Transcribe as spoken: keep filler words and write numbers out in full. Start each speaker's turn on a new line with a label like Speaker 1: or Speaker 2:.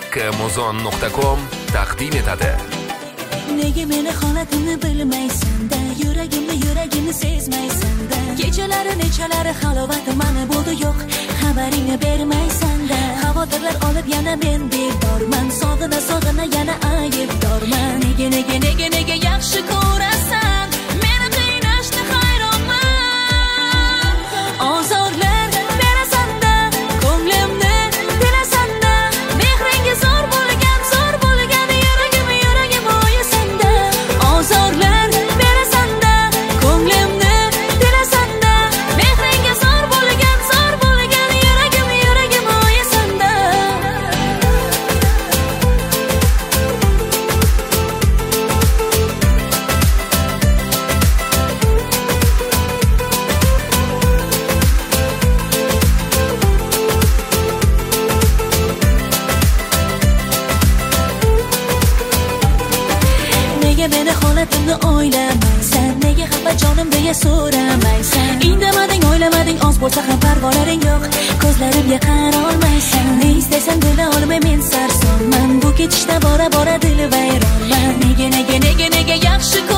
Speaker 1: Muzon nuqta com taqdim etadi.
Speaker 2: Nega meni holatimni bilmaysan-da, yuragimni yuragimni sezmaysan-da. Kechalari nechalari halovati mani bo'ldi yo'q, xabaringni bermaysan-da. Xavotirlar olib yana men bedorman, sog'ina sog'ina yana aybdorman. Nega nega nega nega yaxshi ko'rasan, meni qiynashni hayronman. Ozorlar berasan-da, ko'nglimni bilasan-da, mehringa zo'r bo'lgan, zo'r bo'lgan yuragim yuragim o'yisanda. Ozorlar berasan-da, ko'nglimni bilasan-da, mehringa zo'r bo'lgan, zo'r bo'lgan yuragim yuragim o'yisanda. Nega meni holatimni o'ylamaysan, nega xafa jonim deya so'ramaysan. Indamading, o'ylamading, oz bo'lsa ham parvolaring yo'q, ko'zlarimga qara olmaysan. Ne istasan bila olmay men sarsonman, bu ketishda bora bora dil vayronman. Nega nega nega nega yaxshi